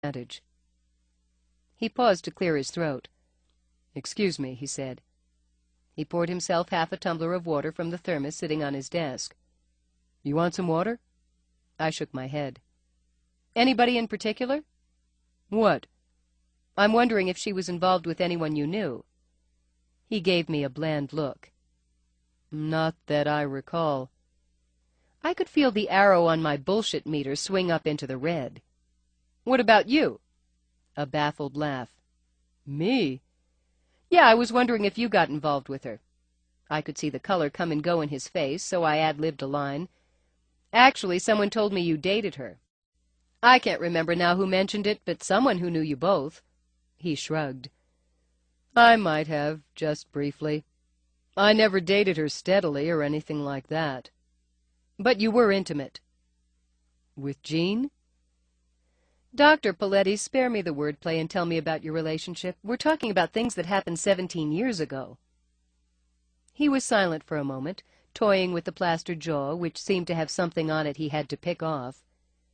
advantage. He paused to clear his throat. "Excuse me," he said. He poured himself half a tumbler of water from the thermos sitting on his desk. "You want some water?" I shook my head. "Anybody in particular?" "What?" "I'm wondering if she was involved with anyone you knew." He gave me a bland look. "Not that I recall." I could feel the arrow on my bullshit meter swing up into the red. "What about you?" A baffled laugh. "Me?" "Yeah, I was wondering if you got involved with her." I could see the color come and go in his face, so I ad-libbed a line. "Actually, someone told me you dated her." "I can't remember now who mentioned it, but someone who knew you both." He shrugged. "I might have, just briefly. I never dated her steadily or anything like that." "But you were intimate." "With Jean?" "Dr. Paletti, spare me the wordplay and tell me about your relationship. We're talking about things that happened 17 years ago. He was silent for a moment, toying with the plaster jaw, which seemed to have something on it he had to pick off.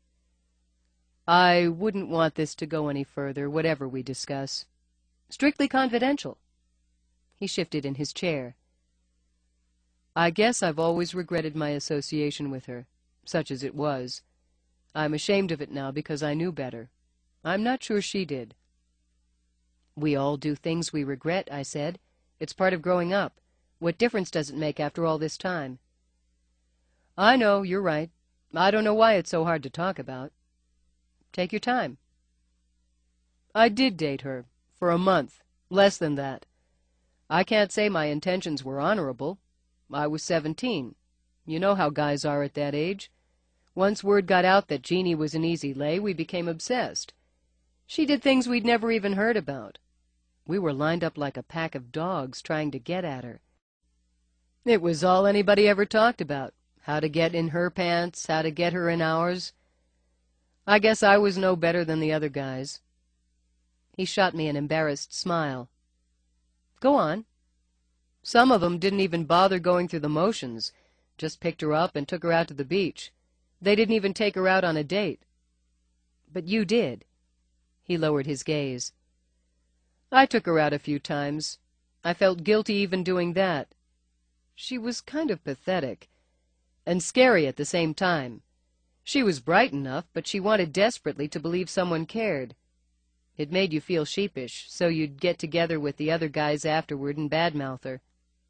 "I wouldn't want this to go any further, whatever we discuss. Strictly confidential." He shifted in his chair. "I guess I've always regretted my association with her, such as it was. I'm ashamed of it now because I knew better. I'm not sure she did." "We all do things we regret," I said. "It's part of growing up. What difference does it make after all this time?" "I know, you're right. I don't know why it's so hard to talk about." "Take your time." "I did date her, for a month, less than that. I can't say my intentions were honorable. I was 17. You know how guys are at that age. Once word got out that Jeannie was an easy lay, we became obsessed. She did things we'd never even heard about. We were lined up like a pack of dogs trying to get at her. It was all anybody ever talked about, how to get in her pants, how to get her in ours. I guess I was no better than the other guys." He shot me an embarrassed smile. "Go on." "Some of them didn't even bother going through the motions, just picked her up and took her out to the beach. They didn't even take her out on a date." "But you did." He lowered his gaze. "I took her out a few times. I felt guilty even doing that. She was kind of pathetic, and scary at the same time. She was bright enough, but she wanted desperately to believe someone cared. It made you feel sheepish, so you'd get together with the other guys afterward and badmouth her."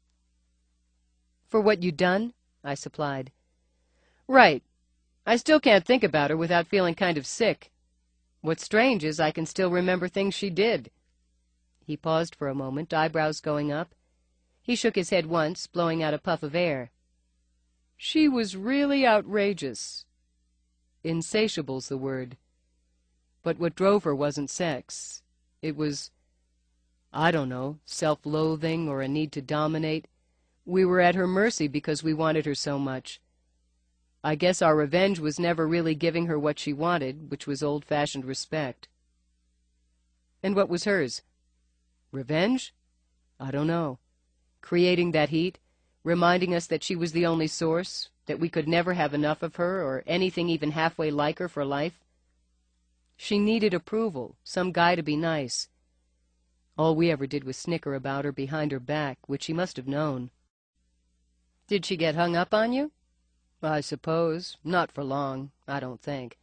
"For what you'd done?" I supplied. "Right. I still can't think about her without feeling kind of sick. What's strange is I can still remember things she did." He paused for a moment, eyebrows going up. He shook his head once, blowing out a puff of air. "She was really outrageous. Insatiable's the word. But what drove her wasn't sex. It was, I don't know, self-loathing or a need to dominate. We were at her mercy because we wanted her so much. I guess our revenge was never really giving her what she wanted, which was old-fashioned respect." "And what was hers?" "Revenge? I don't know. Creating that heat, reminding us that she was the only source, that we could never have enough of her or anything even halfway like her for life. She needed approval, some guy to be nice. All we ever did was snicker about her behind her back, which she must have known." "Did she get hung up on you?" "I suppose. Not for long, I don't think."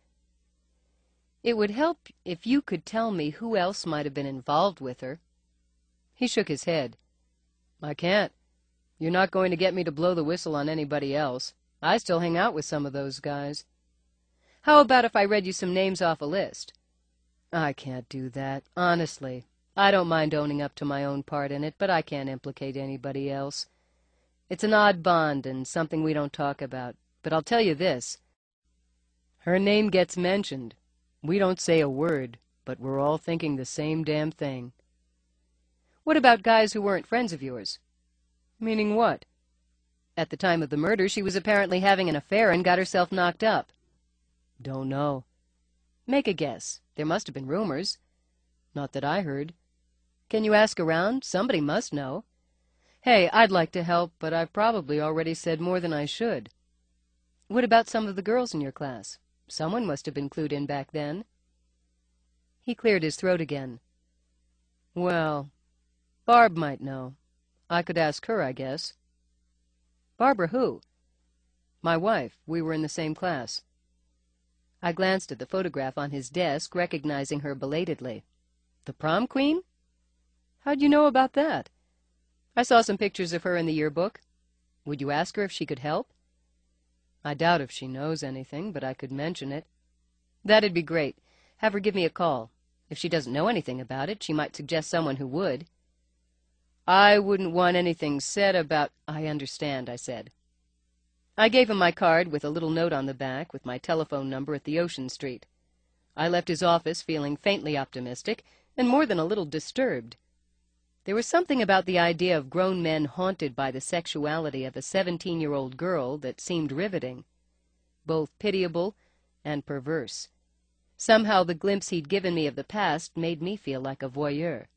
"It would help if you could tell me who else might have been involved with her." He shook his head. "I can't. You're not going to get me to blow the whistle on anybody else. I still hang out with some of those guys." "How about if I read you some names off a list?" "I can't do that, honestly. I don't mind owning up to my own part in it, but I can't implicate anybody else. It's an odd bond and something we don't talk about. But I'll tell you this. Her name gets mentioned. We don't say a word, but we're all thinking the same damn thing." "What about guys who weren't friends of yours?" "Meaning what?" "At the time of the murder, she was apparently having an affair and got herself knocked up." "Don't know." "Make a guess. There must have been rumors." "Not that I heard." "Can you ask around? Somebody must know." "Hey, I'd like to help, but I've probably already said more than I should." "What about some of the girls in your class? Someone must have been clued in back then." He cleared his throat again. Well, Barb might know. I could ask her, I guess. Barbara who? My wife. We were in the same class. I glanced at the photograph on his desk, recognizing her belatedly. The prom queen? How'd you know about that? I saw some pictures of her in the yearbook. Would you ask her if she could help? I doubt if she knows anything, but I could mention it. That'd be great. Have her give me a call. If she doesn't know anything about it, she might suggest someone who would. I wouldn't want anything said about— I understand, I said. I gave him my card with a little note on the back with my telephone number at the Ocean Street. I left his office feeling faintly optimistic and more than a little disturbed. There was something about the idea of grown men haunted by the sexuality of a 17-year-old girl that seemed riveting, both pitiable and perverse. Somehow the glimpse he'd given me of the past made me feel like a voyeur.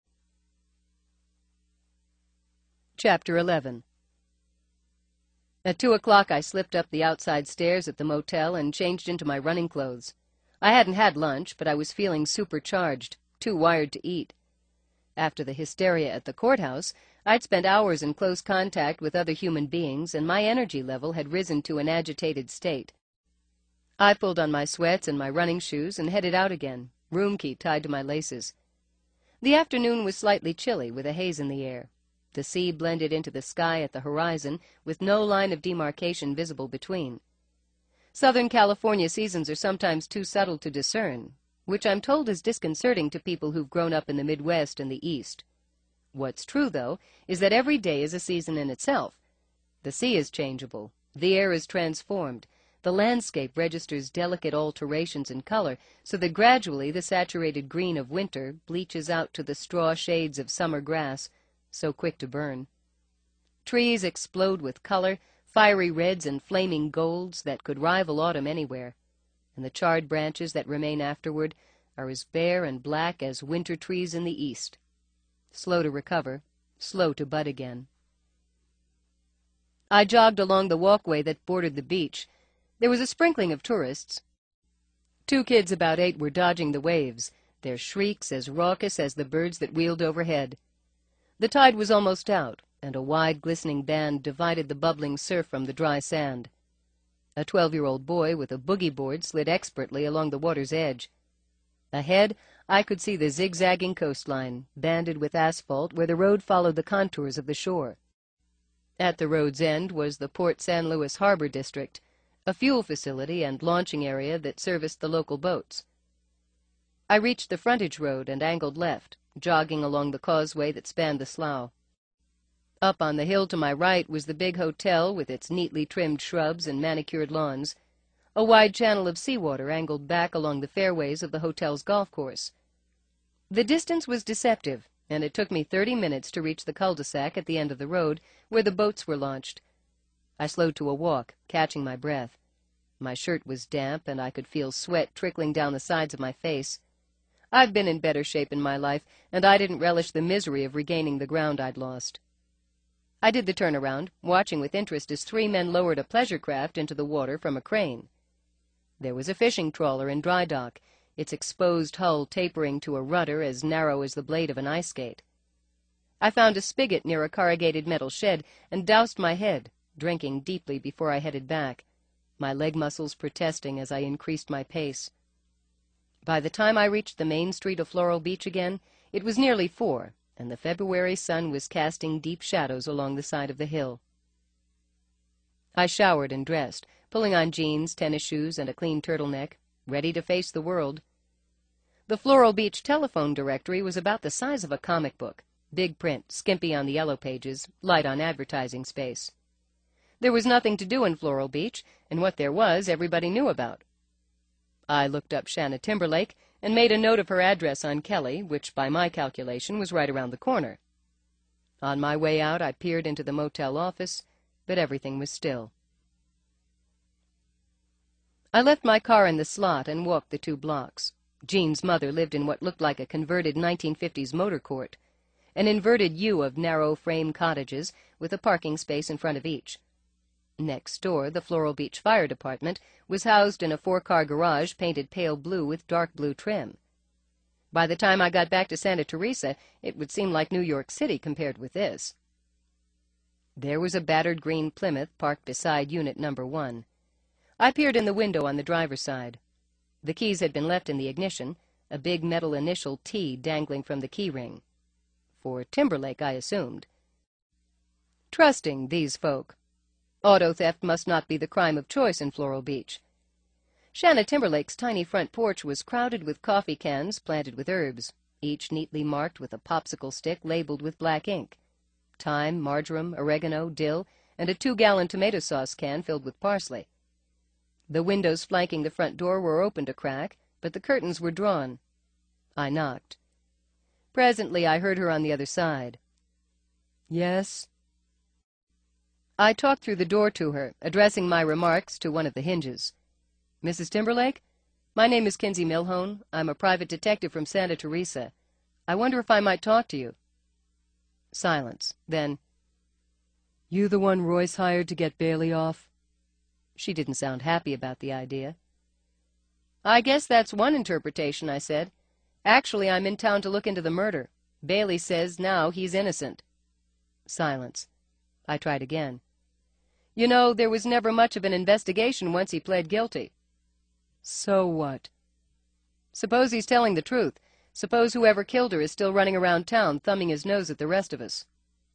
Chapter 11. At 2 o'clock I slipped up the outside stairs at the motel and changed into my running clothes. I hadn't had lunch, but I was feeling supercharged, too wired to eat. After the hysteria at the courthouse, I'd spent hours in close contact with other human beings, and my energy level had risen to an agitated state. I pulled on my sweats and my running shoes and headed out again, room key tied to my laces. The afternoon was slightly chilly, with a haze in the air. The sea blended into the sky at the horizon, with no line of demarcation visible between. Southern California seasons are sometimes too subtle to discern, which I'm told is disconcerting to people who've grown up in the Midwest and the East. What's true, though, is that every day is a season in itself. The sea is changeable, the air is transformed, the landscape registers delicate alterations in color, so that gradually the saturated green of winter bleaches out to the straw shades of summer grass, so quick to burn. Trees explode with color, fiery reds and flaming golds that could rival autumn anywhere, and the charred branches that remain afterward are as bare and black as winter trees in the east, slow to recover, slow to bud again. I jogged along the walkway that bordered the beach. There was a sprinkling of tourists. 2 kids about 8 were dodging the waves, their shrieks as raucous as the birds that wheeled overhead. The tide was almost out, and a wide, glistening band divided the bubbling surf from the dry sand. A 12-year-old boy with a boogie board slid expertly along the water's edge. Ahead, I could see the zigzagging coastline, banded with asphalt where the road followed the contours of the shore. At the road's end was the Port San Luis Harbor District, a fuel facility and launching area that serviced the local boats. I reached the frontage road and angled left, jogging along the causeway that spanned the slough. Up on the hill to my right was the big hotel with its neatly trimmed shrubs and manicured lawns. A wide channel of seawater angled back along the fairways of the hotel's golf course. The distance was deceptive, and it took me 30 minutes to reach the cul-de-sac at the end of the road, where the boats were launched. I slowed to a walk, catching my breath. My shirt was damp, and I could feel sweat trickling down the sides of my face. I've been in better shape in my life, and I didn't relish the misery of regaining the ground I'd lost. I did the turnaround, watching with interest as 3 men lowered a pleasure craft into the water from a crane. There was a fishing trawler in dry dock, its exposed hull tapering to a rudder as narrow as the blade of an ice skate. I found a spigot near a corrugated metal shed and doused my head, drinking deeply before I headed back, my leg muscles protesting as I increased my pace. By the time I reached the main street of Floral Beach again, it was nearly 4, and the February sun was casting deep shadows along the side of the hill. I showered and dressed, pulling on jeans, tennis shoes, and a clean turtleneck, ready to face the world. The Floral Beach telephone directory was about the size of a comic book, big print, skimpy on the yellow pages, light on advertising space. There was nothing to do in Floral Beach, and what there was everybody knew about. I looked up Shanna Timberlake and made a note of her address on Kelly, which by my calculation was right around the corner. On my way out, I peered into the motel office, but everything was still. I left my car in the slot and walked the 2 blocks. Jean's mother lived in what looked like a converted 1950s motor court, an inverted U of narrow frame cottages with a parking space in front of each. Next door, the Floral Beach Fire Department was housed in a 4-car garage painted pale blue with dark blue trim. By the time I got back to Santa Teresa, it would seem like New York City compared with this. There was a battered green Plymouth parked beside Unit Number 1. I peered in the window on the driver's side. The keys had been left in the ignition, a big metal initial T dangling from the key ring. For Timberlake, I assumed. Trusting these folk. Auto theft must not be the crime of choice in Floral Beach. Shanna Timberlake's tiny front porch was crowded with coffee cans planted with herbs, each neatly marked with a popsicle stick labeled with black ink. Thyme, marjoram, oregano, dill, and a 2-gallon tomato sauce can filled with parsley. The windows flanking the front door were opened a crack, but the curtains were drawn. I knocked. Presently I heard her on the other side. "Yes?" I talked through the door to her, addressing my remarks to one of the hinges. "Mrs. Timberlake? My name is Kinsey Milhone. I'm a private detective from Santa Teresa. I wonder if I might talk to you." Silence. Then, "You the one Royce hired to get Bailey off?" She didn't sound happy about the idea. "I guess that's one interpretation," I said. "Actually, I'm in town to look into the murder. Bailey says now he's innocent." Silence. I tried again. "You know, there was never much of an investigation once he pled guilty." "So what?" "Suppose he's telling the truth. Suppose whoever killed her is still running around town, thumbing his nose at the rest of us."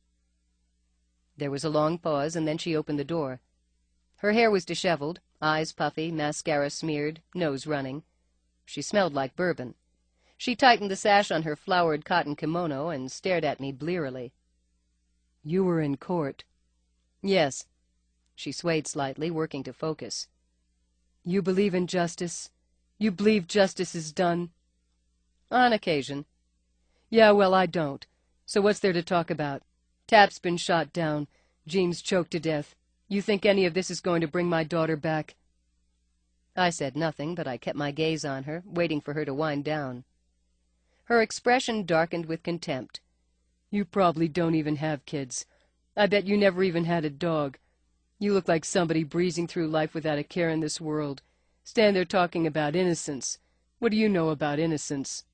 There was a long pause, and then she opened the door. Her hair was disheveled, eyes puffy, mascara smeared, nose running. She smelled like bourbon. She tightened the sash on her flowered cotton kimono and stared at me blearily. "You were in court." "Yes." She swayed slightly, working to focus. "You believe in justice? You believe justice is done?" "On occasion." "Yeah, well, I don't. So what's there to talk about? Tap's been shot down. Jean's choked to death. You think any of this is going to bring my daughter back?" I said nothing, but I kept my gaze on her, waiting for her to wind down. Her expression darkened with contempt. "You probably don't even have kids. I bet you never even had a dog. You look like somebody breezing through life without a care in this world. Stand there talking about innocence. What do you know about innocence?"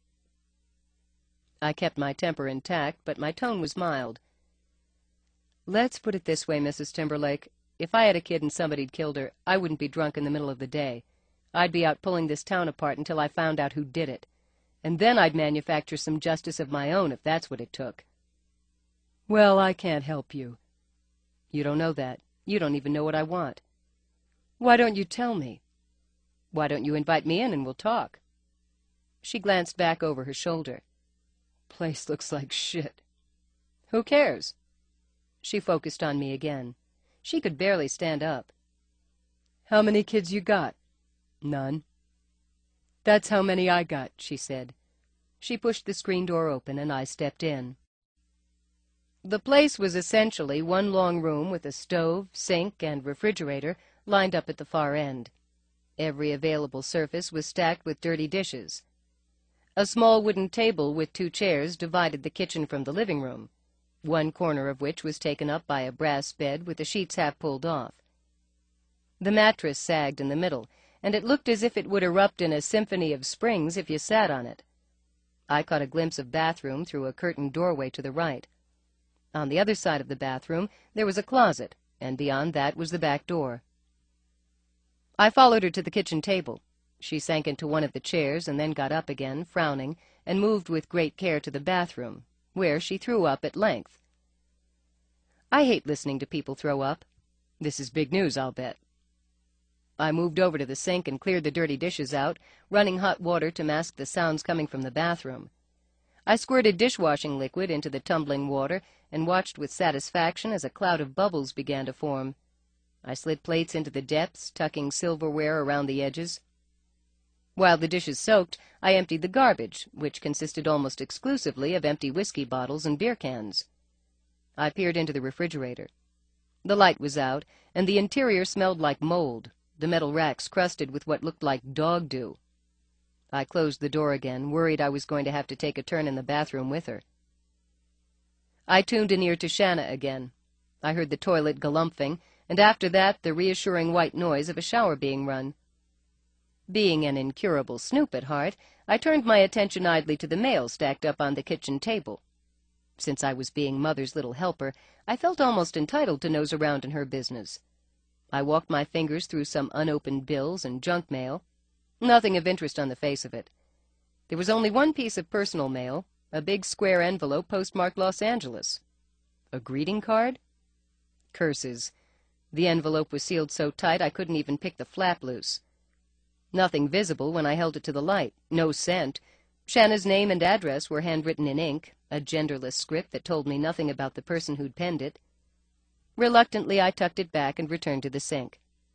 I kept my temper intact, but my tone was mild. "Let's put it this way, Mrs. Timberlake. If I had a kid and somebody'd killed her, I wouldn't be drunk in the middle of the day. I'd be out pulling this town apart until I found out who did it. And then I'd manufacture some justice of my own, if that's what it took." "Well, I can't help you." "You don't know that. You don't even know what I want." "Why don't you tell me?" "Why don't you invite me in and we'll talk?" She glanced back over her shoulder. "Place looks like shit." "Who cares?" She focused on me again. She could barely stand up. "How many kids you got?" "None." "That's how many I got," she said. She pushed the screen door open and I stepped in. The place was essentially one long room with a stove, sink, and refrigerator lined up at the far end. Every available surface was stacked with dirty dishes. A small wooden table with 2 chairs divided the kitchen from the living room, one corner of which was taken up by a brass bed with the sheets half pulled off. The mattress sagged in the middle, and it looked as if it would erupt in a symphony of springs if you sat on it. I caught a glimpse of bathroom through a curtained doorway to the right. On the other side of the bathroom there was a closet, and beyond that was the back door. I followed her to the kitchen table. She sank into one of the chairs and then got up again, frowning, and moved with great care to the bathroom, where she threw up at length. I hate listening to people throw up. This is big news, I'll bet. I moved over to the sink and cleared the dirty dishes out, running hot water to mask the sounds coming from the bathroom. I squirted dishwashing liquid into the tumbling water and watched with satisfaction as a cloud of bubbles began to form. I slid plates into the depths, tucking silverware around the edges. While the dishes soaked, I emptied the garbage, which consisted almost exclusively of empty whiskey bottles and beer cans. I peered into the refrigerator. The light was out, and the interior smelled like mold, the metal racks crusted with what looked like dog dew. I closed the door again, worried I was going to have to take a turn in the bathroom with her. I tuned an ear to Shanna again. I heard the toilet galumphing, and after that the reassuring white noise of a shower being run. Being an incurable snoop at heart, I turned my attention idly to the mail stacked up on the kitchen table. Since I was being Mother's little helper, I felt almost entitled to nose around in her business. I walked my fingers through some unopened bills and junk mail. Nothing of interest on the face of it. There was only one piece of personal mail, a big square envelope postmarked Los Angeles. A greeting card? Curses. The envelope was sealed so tight I couldn't even pick the flap loose. Nothing visible when I held it to the light. No scent. Shanna's name and address were handwritten in ink, a genderless script that told me nothing about the person who'd penned it. Reluctantly, I tucked it back and returned to the sink.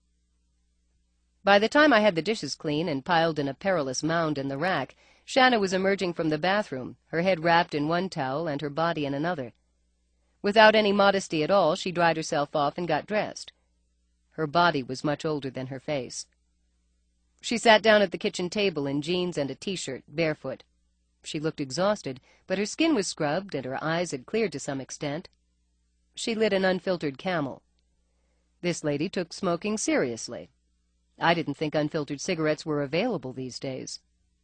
By the time I had the dishes clean and piled in a perilous mound in the rack, Shanna was emerging from the bathroom, her head wrapped in one towel and her body in another. Without any modesty at all, she dried herself off and got dressed. Her body was much older than her face. She sat down at the kitchen table in jeans and a t-shirt, barefoot. She looked exhausted, but her skin was scrubbed and her eyes had cleared to some extent. She lit an unfiltered Camel. This lady took smoking seriously. I didn't think unfiltered cigarettes were available these days.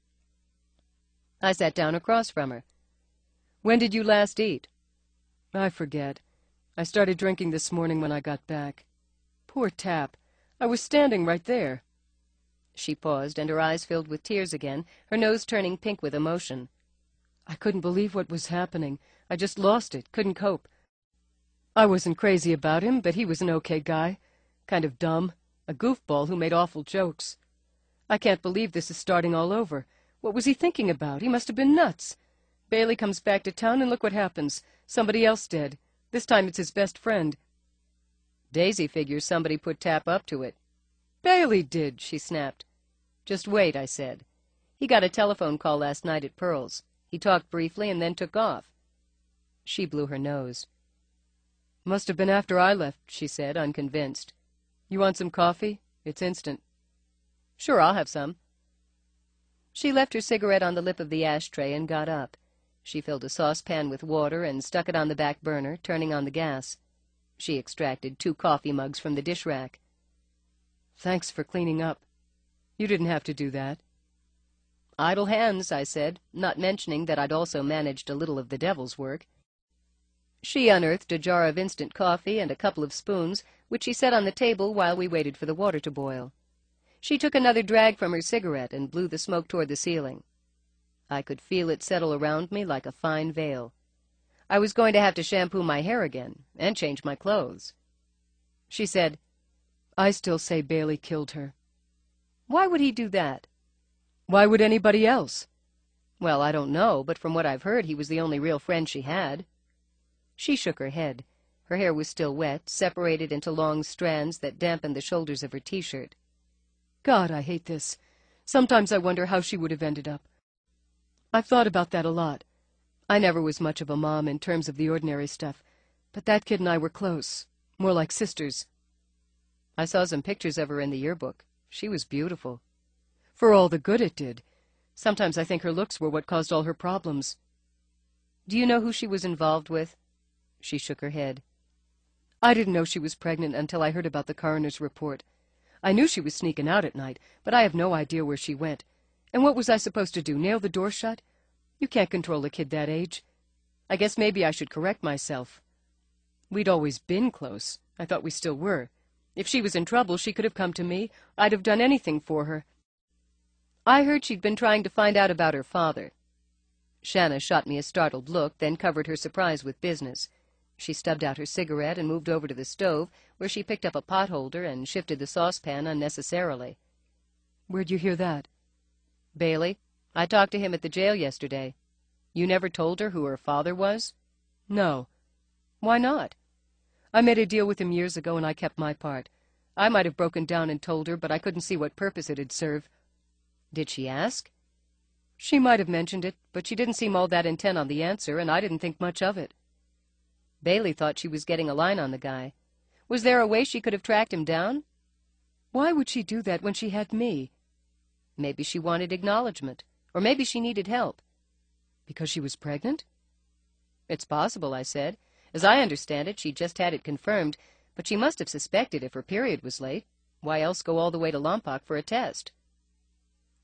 I sat down across from her. "When did you last eat?" "I forget. I started drinking this morning when I got back. Poor Tap. I was standing right there." She paused, and her eyes filled with tears again, her nose turning pink with emotion. "I couldn't believe what was happening. I just lost it, couldn't cope. I wasn't crazy about him, but he was an okay guy. Kind of dumb. A goofball who made awful jokes. I can't believe this is starting all over. What was he thinking about? He must have been nuts. Bailey comes back to town, and look what happens. Somebody else dead. This time it's his best friend." "Daisy figures somebody put Tap up to it." "Bailey did," she snapped. "Just wait," I said. "He got a telephone call last night at Pearl's. He talked briefly and then took off." She blew her nose. "Must have been after I left," she said, unconvinced. "You want some coffee? It's instant." "Sure, I'll have some." She left her cigarette on the lip of the ashtray and got up. She filled a saucepan with water and stuck it on the back burner, turning on the gas. She extracted 2 coffee mugs from the dish rack. "Thanks for cleaning up. You didn't have to do that." "Idle hands," I said, not mentioning that I'd also managed a little of the devil's work. She unearthed a jar of instant coffee and a couple of spoons, which she set on the table while we waited for the water to boil. She took another drag from her cigarette and blew the smoke toward the ceiling. I could feel it settle around me like a fine veil. I was going to have to shampoo my hair again and change my clothes. She said, "I still say Bailey killed her." "Why would he do that?" "Why would anybody else?" "Well, I don't know, but from what I've heard, he was the only real friend she had." She shook her head. Her hair was still wet, separated into long strands that dampened the shoulders of her t-shirt. "God, I hate this. Sometimes I wonder how she would have ended up. I've thought about that a lot. I never was much of a mom in terms of the ordinary stuff, but that kid and I were close, more like sisters." "I saw some pictures of her in the yearbook. She was beautiful." "For all the good it did. Sometimes I think her looks were what caused all her problems." "Do you know who she was involved with?" She shook her head. "I didn't know she was pregnant until I heard about the coroner's report. I knew she was sneaking out at night, but I have no idea where she went. And what was I supposed to do, nail the door shut? You can't control a kid that age. I guess maybe I should correct myself. We'd always been close. I thought we still were. If she was in trouble, she could have come to me. I'd have done anything for her." "I heard she'd been trying to find out about her father." Shanna shot me a startled look, then covered her surprise with business. She stubbed out her cigarette and moved over to the stove, where she picked up a potholder and shifted the saucepan unnecessarily. "Where'd you hear that?" "Bailey. I talked to him at the jail yesterday. You never told her who her father was?" "No." "Why not?" "I made a deal with him years ago, and I kept my part. I might have broken down and told her, but I couldn't see what purpose it'd serve." "Did she ask?" "She might have mentioned it, but she didn't seem all that intent on the answer, and I didn't think much of it." Bailey thought she was getting a line on the guy. Was there a way she could have tracked him down? "Why would she do that when she had me?" "Maybe she wanted acknowledgement, or maybe she needed help." "Because she was pregnant?" "It's possible," I said. "As I understand it, she just had it confirmed, but she must have suspected if her period was late. Why else go all the way to Lompoc for a test?"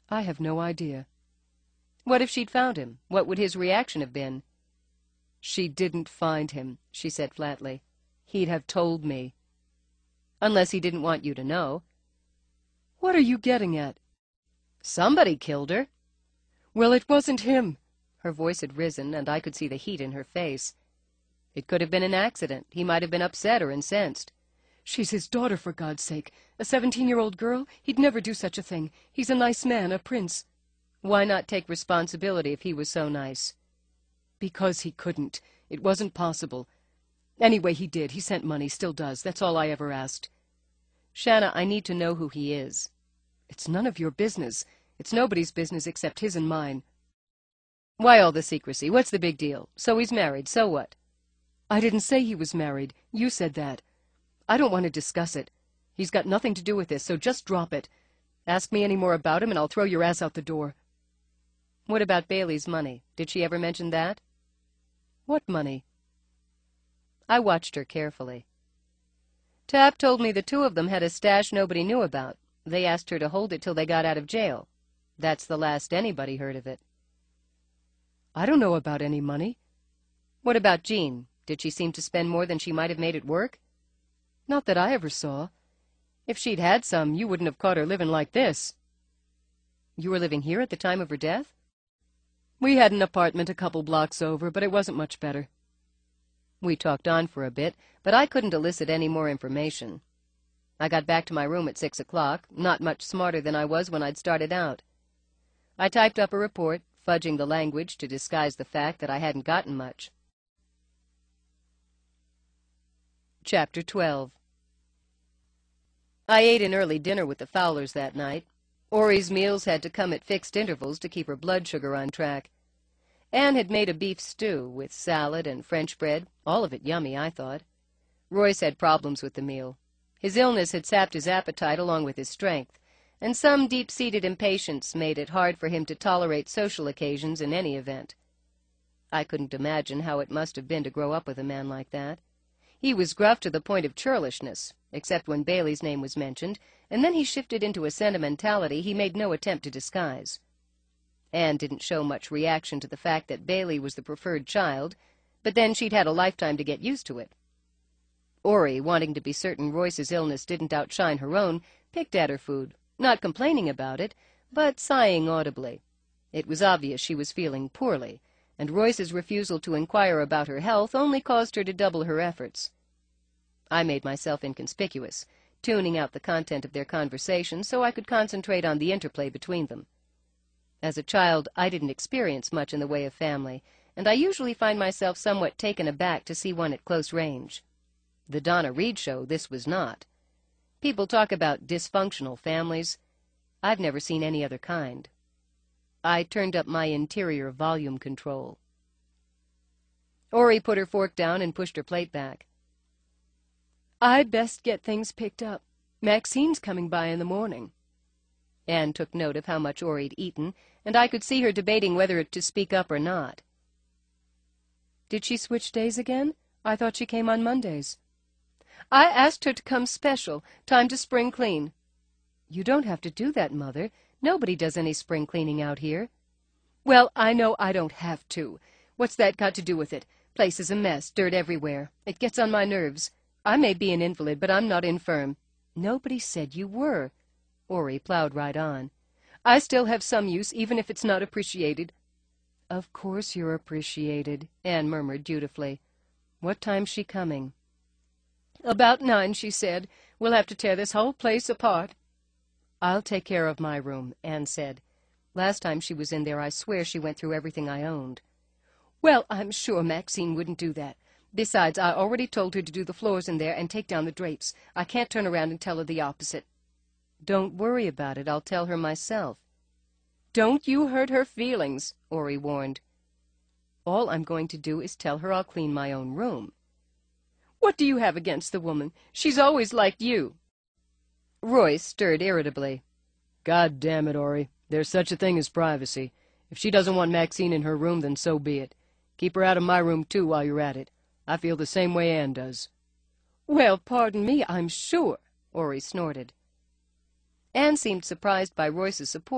I have no idea. What if she'd found him? What would his reaction have been? She didn't find him, she said flatly. He'd have told me. Unless he didn't want you to know. What are you getting at? Somebody killed her. Well, it wasn't him. Her voice had risen, and I could see the heat in her face. It could have been an accident. He might have been upset or incensed. She's his daughter, for God's sake. A 17-year-old girl? He'd never do such a thing. He's a nice man, a prince. Why not take responsibility if he was so nice? Because he couldn't. It wasn't possible. Anyway, he did. He sent money, still does. That's all I ever asked. Shanna, I need to know who he is. It's none of your business. It's nobody's business except his and mine. Why all the secrecy? What's the big deal? So he's married, so what? I didn't say he was married. You said that. I don't want to discuss it. He's got nothing to do with this, so just drop it. Ask me any more about him, and I'll throw your ass out the door. What about Bailey's money? Did she ever mention that? What money? I watched her carefully. Tapp told me the two of them had a stash nobody knew about. They asked her to hold it till they got out of jail. That's the last anybody heard of it. I don't know about any money. What about Jean? Did she seem to spend more than she might have made it work? Not that I ever saw. If she'd had some, you wouldn't have caught her living like this. You were living here at the time of her death? We had an apartment a couple blocks over, but it wasn't much better. We talked on for a bit, but I couldn't elicit any more information. I got back to my room at 6 o'clock, not much smarter than I was when I'd started out. I typed up a report, fudging the language to disguise the fact that I hadn't gotten much. Chapter 12. I ate an early dinner with the Fowlers that night. Ori's meals had to come at fixed intervals to keep her blood sugar on track. Anne had made a beef stew with salad and French bread, all of it yummy, I thought. Royce had problems with the meal. His illness had sapped his appetite along with his strength, and some deep-seated impatience made it hard for him to tolerate social occasions in any event. I couldn't imagine how it must have been to grow up with a man like that. He was gruff to the point of churlishness, except when Bailey's name was mentioned, and then he shifted into a sentimentality he made no attempt to disguise. Anne didn't show much reaction to the fact that Bailey was the preferred child, but then she'd had a lifetime to get used to it. Ori, wanting to be certain Royce's illness didn't outshine her own, picked at her food, not complaining about it, but sighing audibly. It was obvious she was feeling poorly, and Royce's refusal to inquire about her health only caused her to double her efforts. I made myself inconspicuous, tuning out the content of their conversation so I could concentrate on the interplay between them. As a child, I didn't experience much in the way of family, and I usually find myself somewhat taken aback to see one at close range. The Donna Reed show, this was not. People talk about dysfunctional families. I've never seen any other kind. I turned up my interior volume control. Ori put her fork down and pushed her plate back. I'd best get things picked up. Maxine's coming by in the morning. Anne took note of how much Ori'd eaten, and I could see her debating whether to speak up or not. Did she switch days again? I thought she came on Mondays. I asked her to come special, time to spring clean. You don't have to do that, Mother. Nobody does any spring cleaning out here. Well, I know I don't have to. What's that got to do with it? Place is a mess, dirt everywhere. It gets on my nerves. I may be an invalid, but I'm not infirm. Nobody said you were. Ori plowed right on. I still have some use, even if it's not appreciated. Of course you're appreciated, Anne murmured dutifully. What time's she coming? About 9, she said. We'll have to tear this whole place apart. I'll take care of my room, Anne said. Last time she was in there, I swear she went through everything I owned. Well, I'm sure Maxine wouldn't do that. Besides, I already told her to do the floors in there and take down the drapes. I can't turn around and tell her the opposite. Don't worry about it. I'll tell her myself. Don't you hurt her feelings, Ori warned. All I'm going to do is tell her I'll clean my own room. What do you have against the woman? She's always liked you. Royce stirred irritably. God damn it, Ori. There's such a thing as privacy. If she doesn't want Maxine in her room, then so be it. Keep her out of my room, too, while you're at it. I feel the same way Anne does. Well, pardon me, I'm sure, Ori snorted. Anne seemed surprised by Royce's support,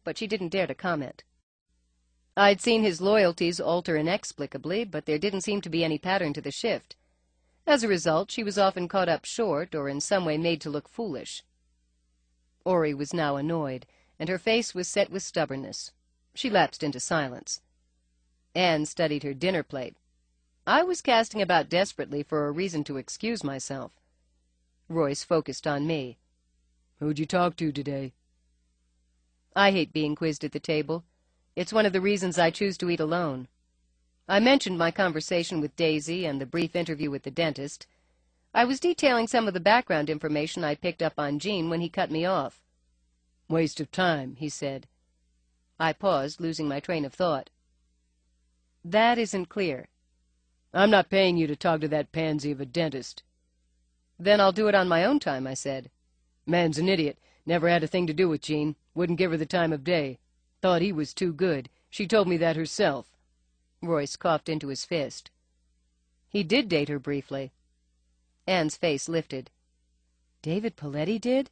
but she didn't dare to comment. I'd seen his loyalties alter inexplicably, but there didn't seem to be any pattern to the shift. As a result, she was often caught up short or in some way made to look foolish. Ori was now annoyed, and her face was set with stubbornness. She lapsed into silence. Anne studied her dinner plate. I was casting about desperately for a reason to excuse myself. Royce focused on me. "Who'd you talk to today?" I hate being quizzed at the table. It's one of the reasons I choose to eat alone. I mentioned my conversation with Daisy and the brief interview with the dentist. I was detailing some of the background information I picked up on Jean when he cut me off. "Waste of time," he said. I paused, losing my train of thought. "That isn't clear." "I'm not paying you to talk to that pansy of a dentist." "Then I'll do it on my own time," I said. "Man's an idiot. Never had a thing to do with Jean. Wouldn't give her the time of day. Thought he was too good. She told me that herself." Royce coughed into his fist. "He did date her briefly." Anne's face lifted. "David Pauletti did?"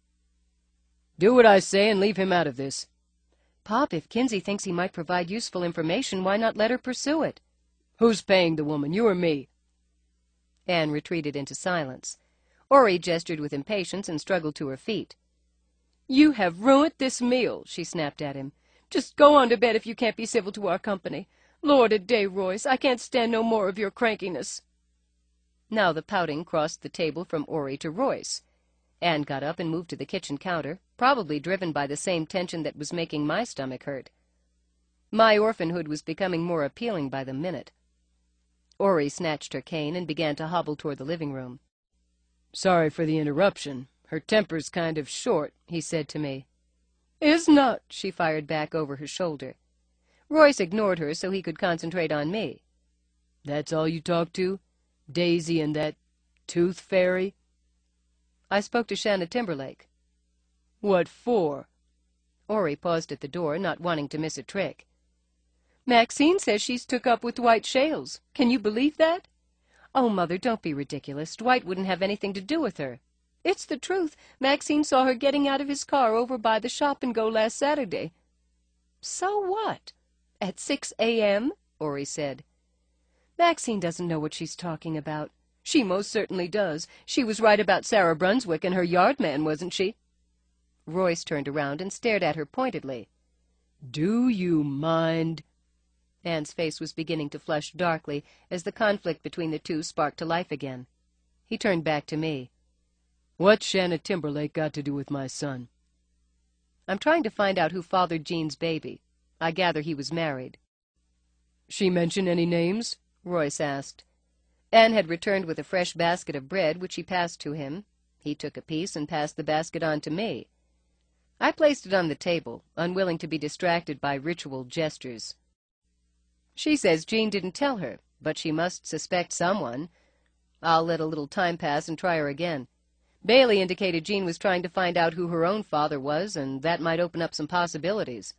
"Do what I say and leave him out of this." "Pop, if Kinsey thinks he might provide useful information, why not let her pursue it?" "Who's paying the woman, you or me?" Anne retreated into silence. Ori gestured with impatience and struggled to her feet. "You have ruined this meal," she snapped at him. "Just go on to bed if you can't be civil to our company. Lord-a-day, Royce, I can't stand no more of your crankiness." Now the pouting crossed the table from Ori to Royce. Anne got up and moved to the kitchen counter, probably driven by the same tension that was making my stomach hurt. My orphanhood was becoming more appealing by the minute. Ori snatched her cane and began to hobble toward the living room. "Sorry for the interruption. Her temper's kind of short," he said to me. "Is not," she fired back over her shoulder. Royce ignored her so he could concentrate on me. "That's all you talked to? Daisy and that tooth fairy?" "I spoke to Shanna Timberlake." "What for?" Ori paused at the door, not wanting to miss a trick. "Maxine says she's took up with Dwight Shales. Can you believe that?" "Oh, Mother, don't be ridiculous. Dwight wouldn't have anything to do with her." "It's the truth. Maxine saw her getting out of his car over by the shop-and-go last Saturday." "So what?" "At 6 a.m., Ori said. "Maxine doesn't know what she's talking about." "She most certainly does. She was right about Sarah Brunswick and her yard man, wasn't she?" Royce turned around and stared at her pointedly. "Do you mind?" Anne's face was beginning to flush darkly as the conflict between the two sparked to life again. He turned back to me. "What's Shanna Timberlake got to do with my son?" "I'm trying to find out who fathered Jean's baby. I gather he was married." "She mention any names?" Royce asked. Anne had returned with a fresh basket of bread, which she passed to him. He took a piece and passed the basket on to me. I placed it on the table, unwilling to be distracted by ritual gestures. "She says Jean didn't tell her, but she must suspect someone. I'll let a little time pass and try her again. Bailey indicated Jean was trying to find out who her own father was, and that might open up some possibilities."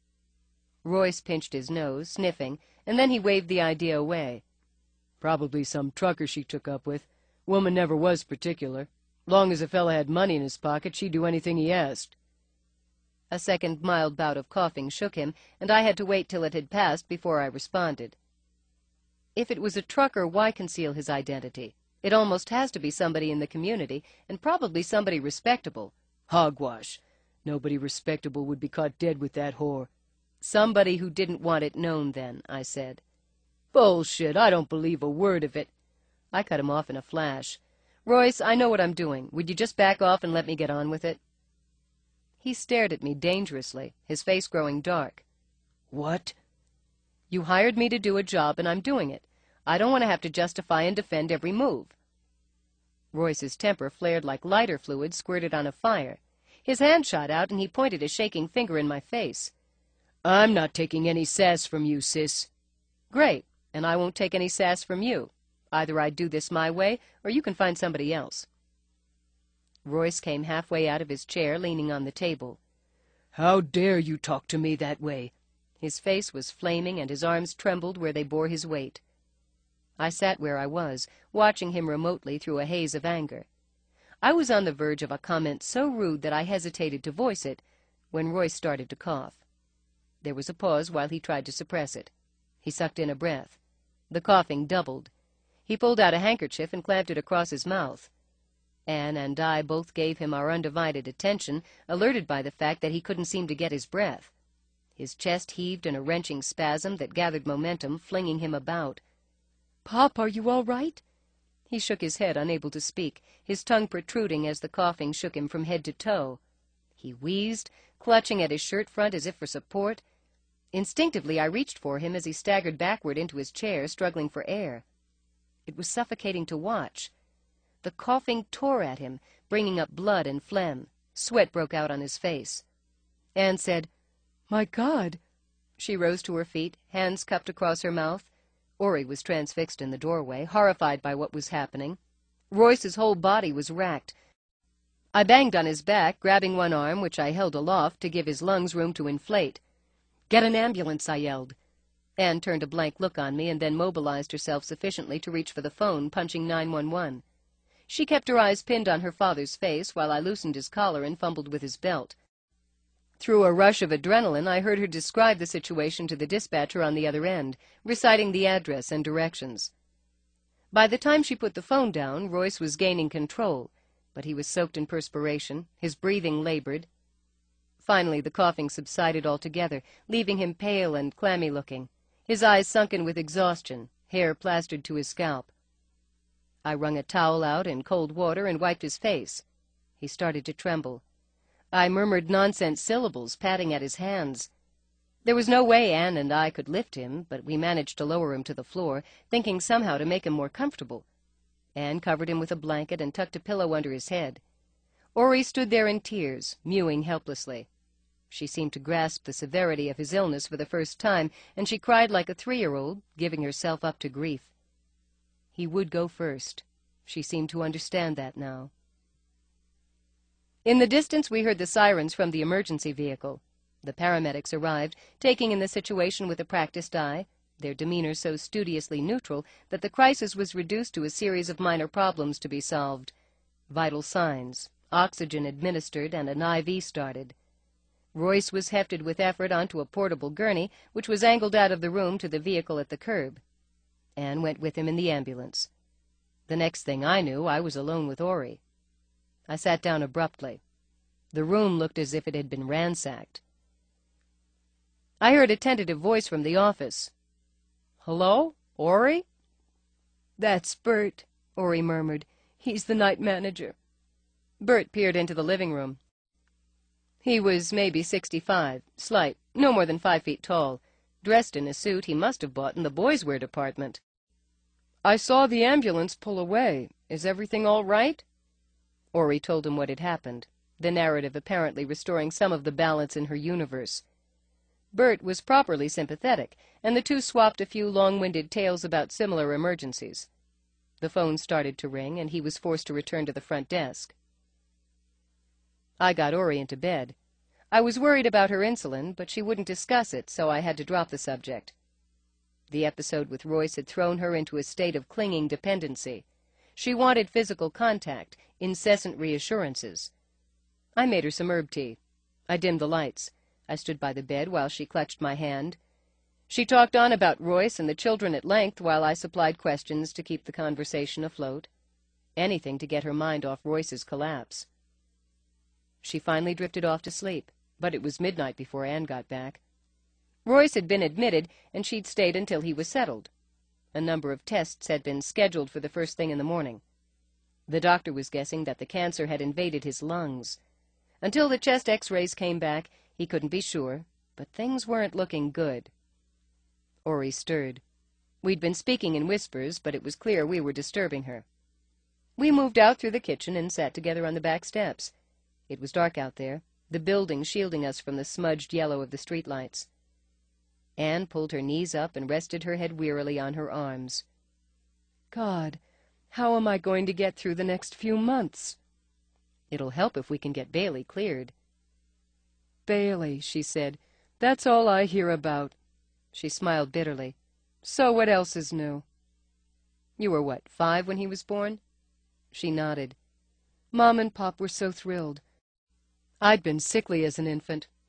Royce pinched his nose, sniffing, and then he waved the idea away. "Probably some trucker she took up with. Woman never was particular. Long as a fella had money in his pocket, she'd do anything he asked." A second mild bout of coughing shook him, and I had to wait till it had passed before I responded. "If it was a trucker, why conceal his identity? It almost has to be somebody in the community, and probably somebody respectable." "Hogwash. Nobody respectable would be caught dead with that whore." "Somebody who didn't want it known, then," I said. "Bullshit. I don't believe a word of it." I cut him off in a flash. "Royce, I know what I'm doing. Would you just back off and let me get on with it?" He stared at me dangerously, his face growing dark. "What?" "You hired me to do a job, and I'm doing it. I don't want to have to justify and defend every move." Royce's temper flared like lighter fluid squirted on a fire. His hand shot out, and he pointed a shaking finger in my face. "I'm not taking any sass from you, sis." "Great, and I won't take any sass from you. Either I do this my way, or you can find somebody else." Royce came halfway out of his chair, leaning on the table. "How dare you talk to me that way?" His face was flaming, and his arms trembled where they bore his weight. I sat where I was, watching him remotely through a haze of anger. I was on the verge of a comment so rude that I hesitated to voice it, when Royce started to cough. There was a pause while he tried to suppress it. He sucked in a breath. The coughing doubled. He pulled out a handkerchief and clamped it across his mouth. Anne and I both gave him our undivided attention, alerted by the fact that he couldn't seem to get his breath. His chest heaved in a wrenching spasm that gathered momentum, flinging him about. "Pop, are you all right?" He shook his head, unable to speak, his tongue protruding as the coughing shook him from head to toe. He wheezed, clutching at his shirt front as if for support. Instinctively, I reached for him as he staggered backward into his chair, struggling for air. It was suffocating to watch. The coughing tore at him, bringing up blood and phlegm. Sweat broke out on his face. Anne said, "My God!" She rose to her feet, hands cupped across her mouth. Ori was transfixed in the doorway, horrified by what was happening. Royce's whole body was racked. I banged on his back, grabbing one arm, which I held aloft to give his lungs room to inflate. "Get an ambulance," I yelled. Anne turned a blank look on me and then mobilized herself sufficiently to reach for the phone, punching 911. She kept her eyes pinned on her father's face while I loosened his collar and fumbled with his belt. Through a rush of adrenaline, I heard her describe the situation to the dispatcher on the other end, reciting the address and directions. By the time she put the phone down, Royce was gaining control, but he was soaked in perspiration, his breathing labored. Finally, the coughing subsided altogether, leaving him pale and clammy-looking, his eyes sunken with exhaustion, hair plastered to his scalp. I wrung a towel out in cold water and wiped his face. He started to tremble. I murmured nonsense syllables, patting at his hands. There was no way Anne and I could lift him, but we managed to lower him to the floor, thinking somehow to make him more comfortable. Anne covered him with a blanket and tucked a pillow under his head. Ori stood there in tears, mewing helplessly. She seemed to grasp the severity of his illness for the first time, and she cried like a 3-year-old, giving herself up to grief. He would go first. She seemed to understand that now. In the distance, we heard the sirens from the emergency vehicle. The paramedics arrived, taking in the situation with a practiced eye, their demeanor so studiously neutral that the crisis was reduced to a series of minor problems to be solved. Vital signs, oxygen administered, and an IV started. Royce was hefted with effort onto a portable gurney, which was angled out of the room to the vehicle at the curb. Anne went with him in the ambulance. The next thing I knew, I was alone with Ori. I sat down abruptly. The room looked as if it had been ransacked. I heard a tentative voice from the office. "Hello? Ori?" "That's Bert," Ori murmured. "He's the night manager." Bert peered into the living room. He was maybe 65, slight, no more than 5 feet tall, dressed in a suit he must have bought in the boys' wear department. "I saw the ambulance pull away. Is everything all right?" Ori told him what had happened, the narrative apparently restoring some of the balance in her universe. Bert was properly sympathetic, and the two swapped a few long-winded tales about similar emergencies. The phone started to ring, and he was forced to return to the front desk. I got Ori into bed. I was worried about her insulin, but she wouldn't discuss it, so I had to drop the subject. The episode with Royce had thrown her into a state of clinging dependency. She wanted physical contact, incessant reassurances. I made her some herb tea. I dimmed the lights. I stood by the bed while she clutched my hand. She talked on about Royce and the children at length while I supplied questions to keep the conversation afloat. Anything to get her mind off Royce's collapse. She finally drifted off to sleep, but it was midnight before Anne got back. Royce had been admitted, and she'd stayed until he was settled. A number of tests had been scheduled for the first thing in the morning. The doctor was guessing that the cancer had invaded his lungs. Until the chest X-rays came back, he couldn't be sure, but things weren't looking good. Ori stirred. We'd been speaking in whispers, but it was clear we were disturbing her. We moved out through the kitchen and sat together on the back steps. It was dark out there, the building shielding us from the smudged yellow of the streetlights. Anne pulled her knees up and rested her head wearily on her arms. "God, how am I going to get through the next few months?" "It'll help if we can get Bailey cleared." "Bailey," she said. "That's all I hear about." She smiled bitterly. "So what else is new?" "You were what, 5 when he was born?" She nodded. "Mom and Pop were so thrilled. I'd been sickly as an infant,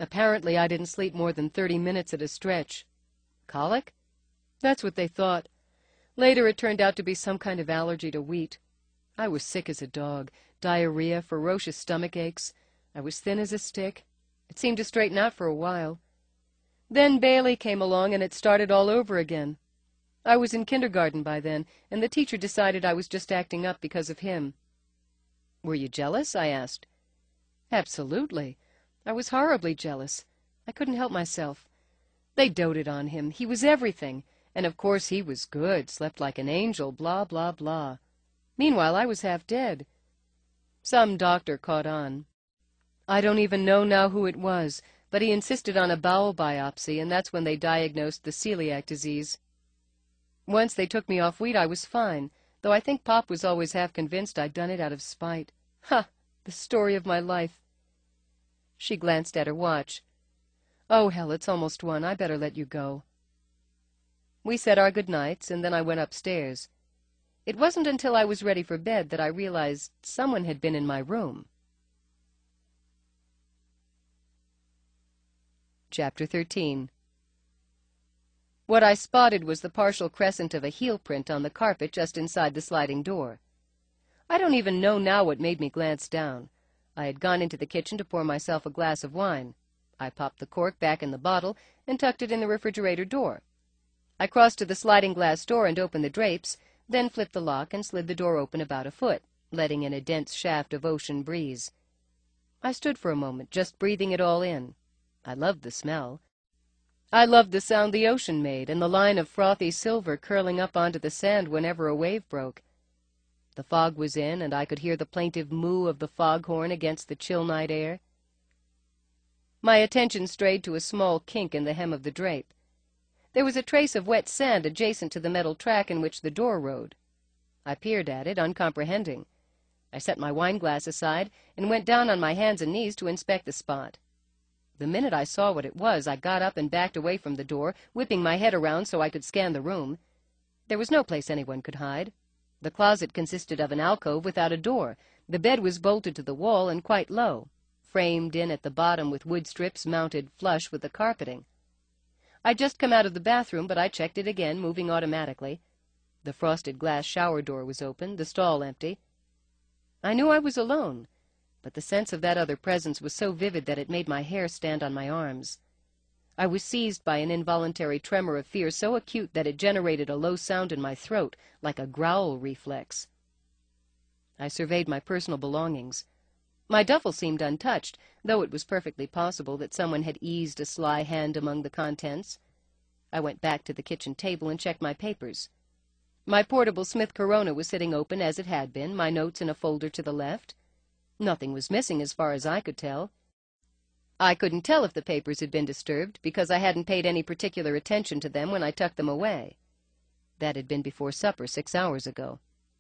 Apparently, I didn't sleep more than 30 minutes at a stretch. Colic? That's what they thought. Later, it turned out to be some kind of allergy to wheat. I was sick as a dog, diarrhea, ferocious stomach aches. I was thin as a stick. It seemed to straighten out for a while. Then Bailey came along and it started all over again. I was in kindergarten by then, and the teacher decided I was just acting up because of him. Were you jealous? I asked. Absolutely. I was horribly jealous. I couldn't help myself. They doted on him. He was everything. And of course he was good, slept like an angel, blah, blah, blah. Meanwhile, I was half dead. Some doctor caught on. I don't even know now who it was, but he insisted on a bowel biopsy, and that's when they diagnosed the celiac disease. Once they took me off wheat, I was fine, though I think Pop was always half convinced I'd done it out of spite. Ha! The story of my life. She glanced at her watch. Oh, hell, it's almost 1. I better let you go. We said our good nights, and then I went upstairs. It wasn't until I was ready for bed that I realized someone had been in my room. Chapter 13. What I spotted was the partial crescent of a heel print on the carpet just inside the sliding door. I don't even know now what made me glance down. I had gone into the kitchen to pour myself a glass of wine. I popped the cork back in the bottle and tucked it in the refrigerator door. I crossed to the sliding glass door and opened the drapes, then flipped the lock and slid the door open about a foot, letting in a dense shaft of ocean breeze. I stood for a moment, just breathing it all in. I loved the smell. I loved the sound the ocean made and the line of frothy silver curling up onto the sand whenever a wave broke. The fog was in, and I could hear the plaintive moo of the foghorn against the chill night air. My attention strayed to a small kink in the hem of the drape. There was a trace of wet sand adjacent to the metal track in which the door rode. I peered at it, uncomprehending. I set my wineglass aside and went down on my hands and knees to inspect the spot. The minute I saw what it was, I got up and backed away from the door, whipping my head around so I could scan the room. There was no place anyone could hide. The closet consisted of an alcove without a door. The bed was bolted to the wall and quite low, framed in at the bottom with wood strips mounted flush with the carpeting. I'd just come out of the bathroom, but I checked it again, moving automatically. The frosted glass shower door was open, the stall empty. I knew I was alone, but the sense of that other presence was so vivid that it made my hair stand on my arms. I was seized by an involuntary tremor of fear so acute that it generated a low sound in my throat, like a growl reflex. I surveyed my personal belongings. My duffel seemed untouched, though it was perfectly possible that someone had eased a sly hand among the contents. I went back to the kitchen table and checked my papers. My portable Smith Corona was sitting open as it had been, my notes in a folder to the left. Nothing was missing as far as I could tell. I couldn't tell if the papers had been disturbed, because I hadn't paid any particular attention to them when I tucked them away. That had been before supper 6 hours ago.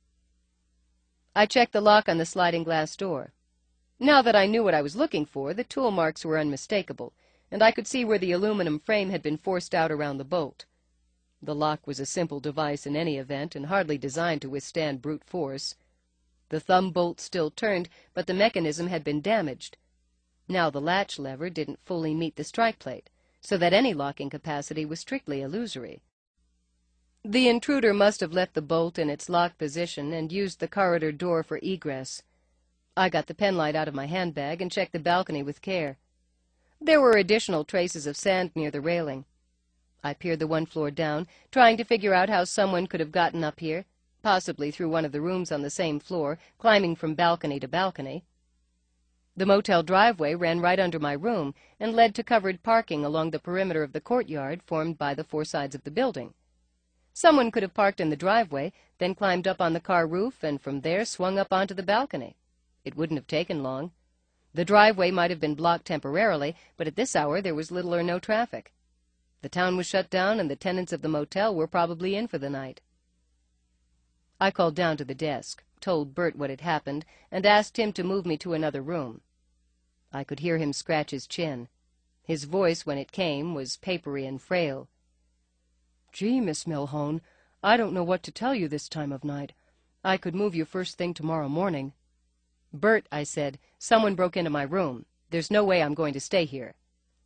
I checked the lock on the sliding glass door. Now that I knew what I was looking for, the tool marks were unmistakable, and I could see where the aluminum frame had been forced out around the bolt. The lock was a simple device in any event, and hardly designed to withstand brute force. The thumb bolt still turned, but the mechanism had been damaged. Now the latch lever didn't fully meet the strike plate, so that any locking capacity was strictly illusory. The intruder must have left the bolt in its locked position and used the corridor door for egress. I got the penlight out of my handbag and checked the balcony with care. There were additional traces of sand near the railing. I peered the 1 floor down, trying to figure out how someone could have gotten up here, possibly through one of the rooms on the same floor, climbing from balcony to balcony. The motel driveway ran right under my room and led to covered parking along the perimeter of the courtyard formed by the 4 sides of the building. Someone could have parked in the driveway, then climbed up on the car roof, and from there swung up onto the balcony. It wouldn't have taken long. The driveway might have been blocked temporarily, but at this hour there was little or no traffic. The town was shut down, and the tenants of the motel were probably in for the night. I called down to the desk, told Bert what had happened, and asked him to move me to another room. I could hear him scratch his chin. His voice, when it came, was papery and frail. "Gee, Miss Milhone, I don't know what to tell you this time of night. I could move you first thing tomorrow morning." "Bert," I said, "someone broke into my room. There's no way I'm going to stay here."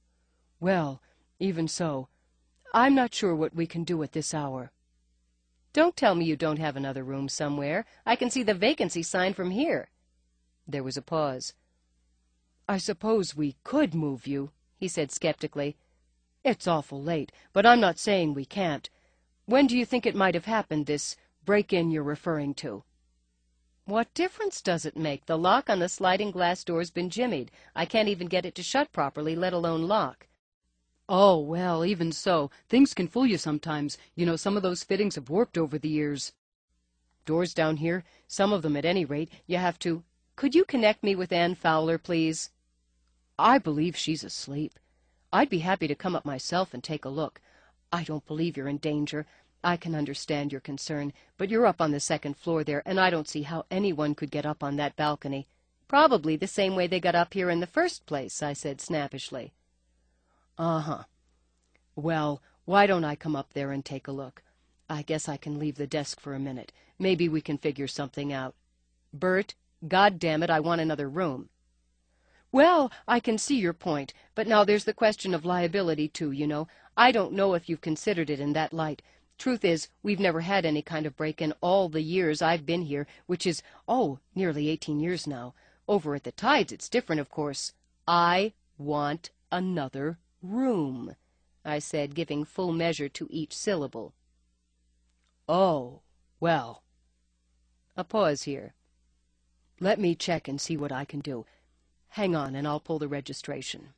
Well, even so, I'm not sure what we can do at this hour. Don't tell me you don't have another room somewhere. I can see the vacancy sign from here. There was a pause. I suppose we could move you, he said skeptically. It's awful late, but I'm not saying we can't. When do you think it might have happened, this break-in you're referring to? What difference does it make? The lock on the sliding glass door's been jimmied. I can't even get it to shut properly, let alone lock. Oh, well, even so, things can fool you sometimes. You know, some of those fittings have warped over the years. Doors down here, some of them at any rate, you have to... Could you connect me with Ann Fowler, please? I believe she's asleep. I'd be happy to come up myself and take a look. I don't believe you're in danger. I can understand your concern, but you're up on the second floor there, and I don't see how anyone could get up on that balcony. Probably the same way they got up here in the first place, I said snappishly. Uh-huh. Well, why don't I come up there and take a look? I guess I can leave the desk for a minute. Maybe we can figure something out. Bert, God damn it, I want another room. Well, I can see your point, but now there's the question of liability, too, you know. I don't know if you've considered it in that light. Truth is, we've never had any kind of break-in all the years I've been here, which is, nearly 18 years now. Over at the Tides, it's different, of course. I want another room, I said, giving full measure to each syllable. Oh, well. A pause here. Let me check and see what I can do. Hang on, and I'll pull the registration.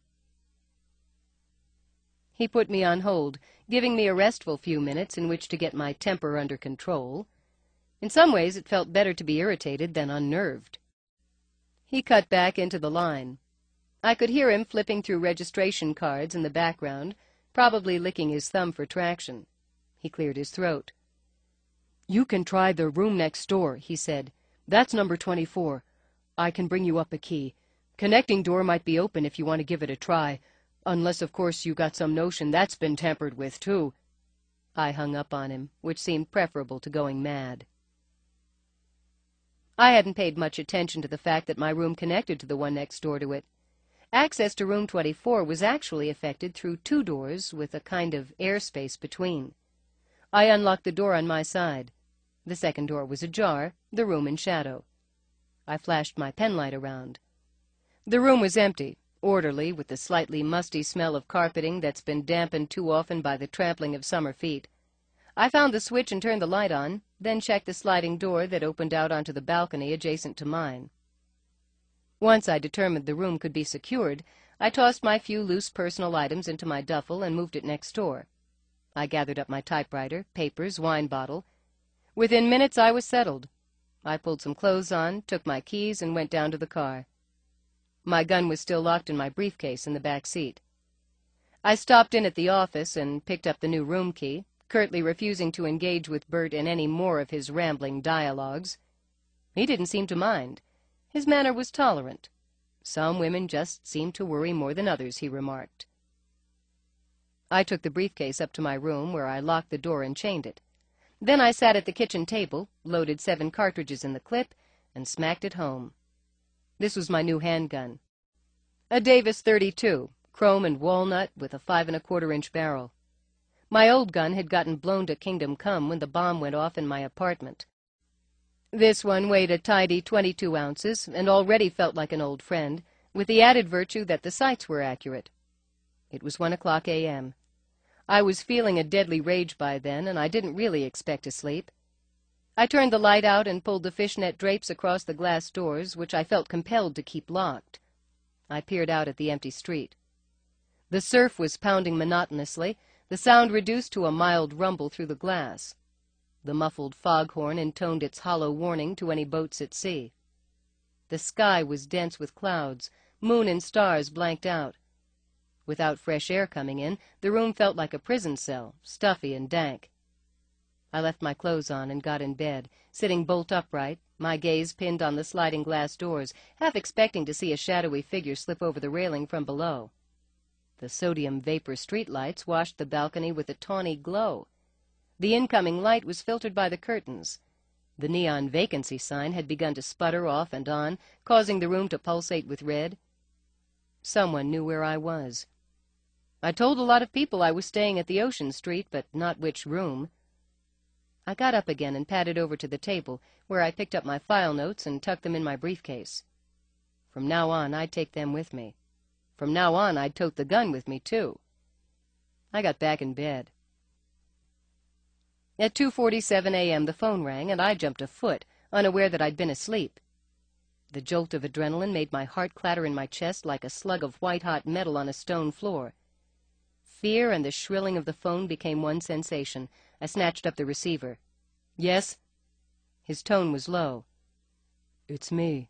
He put me on hold, giving me a restful few minutes in which to get my temper under control. In some ways it felt better to be irritated than unnerved. He cut back into the line. I could hear him flipping through registration cards in the background, probably licking his thumb for traction. He cleared his throat. You can try the room next door, he said. That's number 24. I can bring you up a key. Connecting door might be open if you want to give it a try. Unless, of course, you got some notion that's been tampered with, too. I hung up on him, which seemed preferable to going mad. I hadn't paid much attention to the fact that my room connected to the one next door to it. Access to room 24 was actually effected through 2 doors with a kind of airspace between. I unlocked the door on my side. The second door was ajar, the room in shadow. I flashed my penlight around. The room was empty, orderly, with the slightly musty smell of carpeting that's been dampened too often by the trampling of summer feet. I found the switch and turned the light on, then checked the sliding door that opened out onto the balcony adjacent to mine. Once I determined the room could be secured, I tossed my few loose personal items into my duffel and moved it next door. I gathered up my typewriter, papers, wine bottle. Within minutes I was settled. I pulled some clothes on, took my keys, and went down to the car. My gun was still locked in my briefcase in the back seat. I stopped in at the office and picked up the new room key, curtly refusing to engage with Bert in any more of his rambling dialogues. He didn't seem to mind. His manner was tolerant. Some women just seemed to worry more than others, he remarked. I took the briefcase up to my room, where I locked the door and chained it. Then I sat at the kitchen table, loaded 7 cartridges in the clip, and smacked it home. This was my new handgun. A Davis .32, chrome and walnut, with a 5 1/4-inch barrel. My old gun had gotten blown to Kingdom Come when the bomb went off in my apartment. This one weighed a tidy 22 ounces and already felt like an old friend, with the added virtue that the sights were accurate. It was 1:00 a.m. I was feeling a deadly rage by then, and I didn't really expect to sleep. I turned the light out and pulled the fishnet drapes across the glass doors, which I felt compelled to keep locked. I peered out at the empty street. The surf was pounding monotonously, the sound reduced to a mild rumble through the glass. The muffled foghorn intoned its hollow warning to any boats at sea. The sky was dense with clouds, moon and stars blanked out. Without fresh air coming in, the room felt like a prison cell, stuffy and dank. I left my clothes on and got in bed, sitting bolt upright, my gaze pinned on the sliding glass doors, half expecting to see a shadowy figure slip over the railing from below. The sodium vapor streetlights washed the balcony with a tawny glow. The incoming light was filtered by the curtains. The neon vacancy sign had begun to sputter off and on, causing the room to pulsate with red. Someone knew where I was. I told a lot of people I was staying at the Ocean Street, but not which room. I got up again and padded over to the table, where I picked up my file notes and tucked them in my briefcase. From now on, I'd take them with me. From now on, I'd tote the gun with me, too. I got back in bed. At 2:47 a.m. the phone rang, and I jumped a foot, unaware that I'd been asleep. The jolt of adrenaline made my heart clatter in my chest like a slug of white-hot metal on a stone floor. Fear and the shrilling of the phone became one sensation. I snatched up the receiver. "Yes?" His tone was low. "It's me."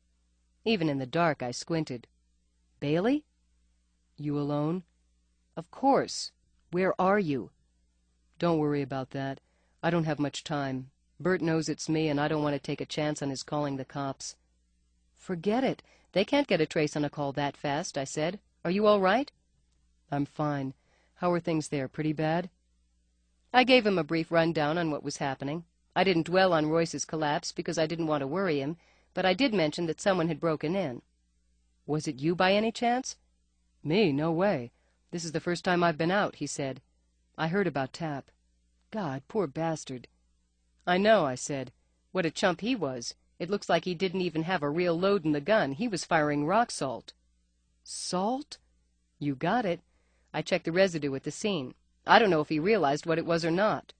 Even in the dark, I squinted. "Bailey? You alone?" "Of course. Where are you?" "Don't worry about that. I don't have much time. Bert knows it's me, and I don't want to take a chance on his calling the cops." "Forget it. They can't get a trace on a call that fast," I said. "Are you all right?" "I'm fine. How are things there? Pretty bad?" I gave him a brief rundown on what was happening. I didn't dwell on Royce's collapse because I didn't want to worry him, but I did mention that someone had broken in. "Was it you by any chance?" "Me? No way. This is the first time I've been out," he said. "I heard about Tap. God, poor bastard." "I know," I said. "What a chump he was. It looks like he didn't even have a real load in the gun. He was firing rock salt." "Salt?" "You got it. I checked the residue at the scene. I don't know if he realized what it was or not."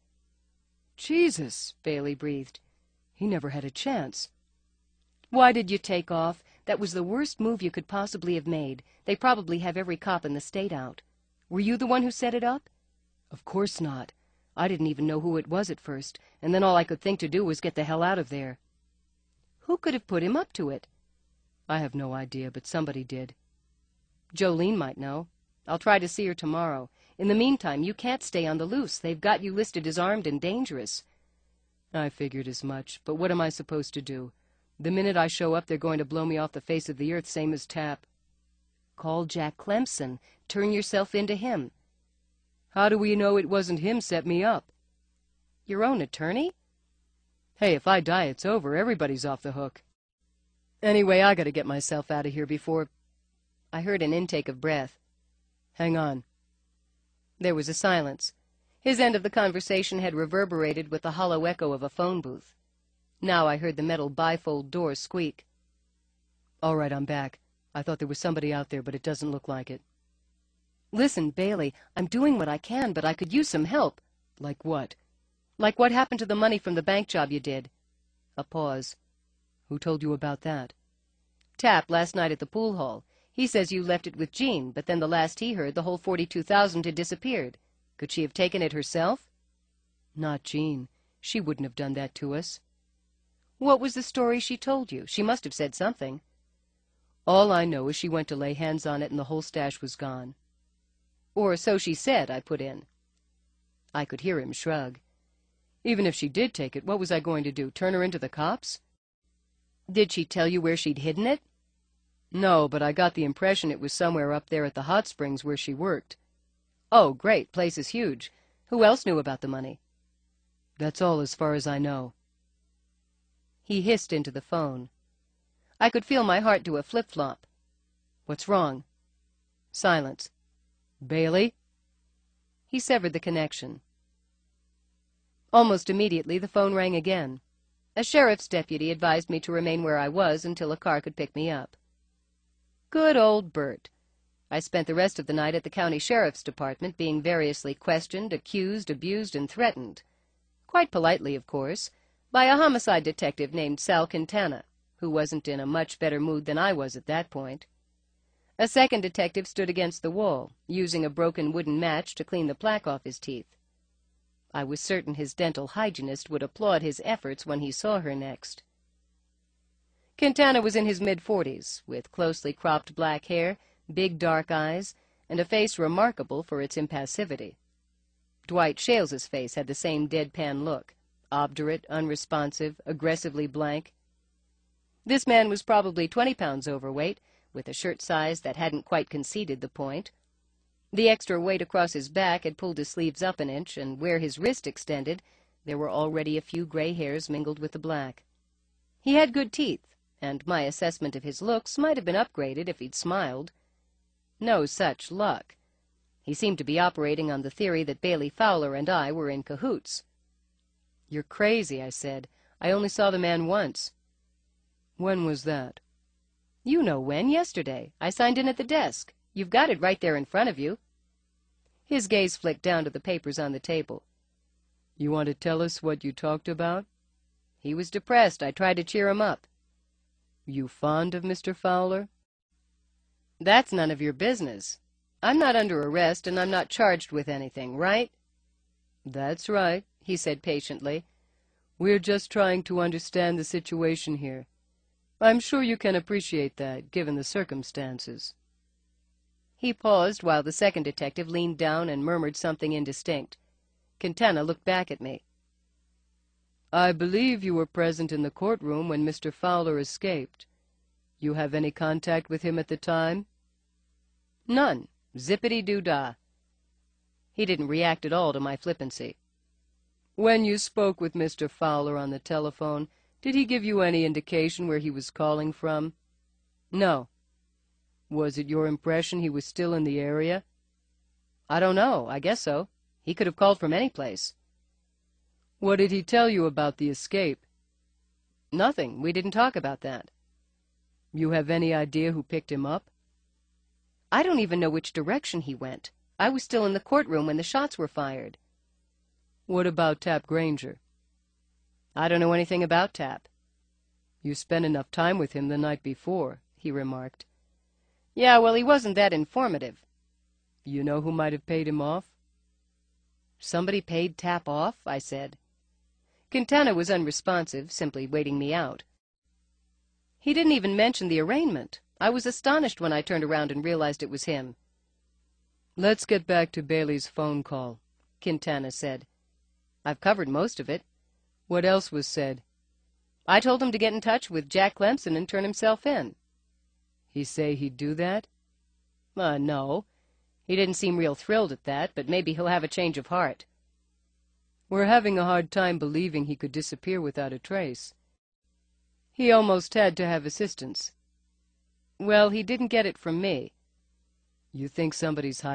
"Jesus," Bailey breathed. "He never had a chance." "Why did you take off? That was the worst move you could possibly have made. They probably have every cop in the state out. Were you the one who set it up?" "Of course not. I didn't even know who it was at first, and then all I could think to do was get the hell out of there." "Who could have put him up to it?" "I have no idea, but somebody did." "Jolene might know. I'll try to see her tomorrow. In the meantime, you can't stay on the loose. They've got you listed as armed and dangerous." "I figured as much, but what am I supposed to do? The minute I show up, they're going to blow me off the face of the earth, same as Tap." "Call Jack Clemson. Turn yourself into him." "How do we know it wasn't him set me up?" "Your own attorney?" "Hey, if I die, it's over. Everybody's off the hook. Anyway, I gotta get myself out of here before—" I heard an intake of breath. "Hang on." There was a silence. His end of the conversation had reverberated with the hollow echo of a phone booth. Now I heard the metal bifold door squeak. "All right, I'm back. I thought there was somebody out there, but it doesn't look like it." "Listen, Bailey, I'm doing what I can, but I could use some help." "Like what?" "Like what happened to the money from the bank job you did." A pause. "Who told you about that?" "Tap, last night at the pool hall. He says you left it with Jean, but then the last he heard, the whole 42,000 had disappeared. Could she have taken it herself?" "Not Jean. She wouldn't have done that to us." "What was the story she told you? She must have said something." "All I know is she went to lay hands on it and the whole stash was gone." "Or so she said," I put in. I could hear him shrug. "Even if she did take it, what was I going to do, turn her into the cops?" "Did she tell you where she'd hidden it?" "No, but I got the impression it was somewhere up there at the hot springs where she worked." "Oh, great, place is huge. Who else knew about the money?" "That's all as far as I know." He hissed into the phone. I could feel my heart do a flip-flop. "What's wrong?" Silence. "Bailey?" He severed the connection. Almost immediately, the phone rang again. A sheriff's deputy advised me to remain where I was until a car could pick me up. Good old Bert. I spent the rest of the night at the county sheriff's department, being variously questioned, accused, abused, and threatened. Quite politely, of course, by a homicide detective named Sal Quintana, who wasn't in a much better mood than I was at that point. A second detective stood against the wall, using a broken wooden match to clean the plaque off his teeth. I was certain his dental hygienist would applaud his efforts when he saw her next. Quintana was in his mid-40s, with closely cropped black hair, big dark eyes, and a face remarkable for its impassivity. Dwight Schales's face had the same deadpan look, obdurate, unresponsive, aggressively blank. This man was probably 20 pounds overweight, with a shirt size that hadn't quite conceded the point. The extra weight across his back had pulled his sleeves up an inch, and where his wrist extended, there were already a few gray hairs mingled with the black. He had good teeth, and my assessment of his looks might have been upgraded if he'd smiled. No such luck. He seemed to be operating on the theory that Bailey Fowler and I were in cahoots. "You're crazy," I said. "I only saw the man once." "When was that?" "You know when. Yesterday. I signed in at the desk. You've got it right there in front of you." His gaze flicked down to the papers on the table. "You want to tell us what you talked about?" He was depressed. I tried to cheer him up. "You fond of Mr. Fowler?" "That's none of your business. I'm not under arrest, and I'm not charged with anything, right?" "That's right," he said patiently. "We're just trying to understand the situation here. I'm sure you can appreciate that, given the circumstances." He paused while the second detective leaned down and murmured something indistinct. Quintana looked back at me. "I believe you were present in the courtroom when Mr. Fowler escaped. You have any contact with him at the time?" "None. Zippity-doo-dah." He didn't react at all to my flippancy. "When you spoke with Mr. Fowler on the telephone, did he give you any indication where he was calling from?" "No." "Was it your impression he was still in the area?" "I don't know. I guess so. He could have called from any place." "What did he tell you about the escape?" "Nothing. We didn't talk about that." "You have any idea who picked him up?" "I don't even know which direction he went. I was still in the courtroom when the shots were fired." "What about Tap Granger?" "I don't know anything about Tap." "You spent enough time with him the night before," he remarked. "Yeah, well, he wasn't that informative." "You know who might have paid him off?" "Somebody paid Tap off?" I said. Quintana was unresponsive, simply waiting me out. He didn't even mention the arraignment. I was astonished when I turned around and realized it was him. "Let's get back to Bailey's phone call," Quintana said. "I've covered most of it." "What else was said?" "I told him to get in touch with Jack Clemson and turn himself in." "He say he'd do that?" No. He didn't seem real thrilled at that, but maybe he'll have a change of heart." "We're having a hard time believing he could disappear without a trace. He almost had to have assistance." "Well, he didn't get it from me." "You think somebody's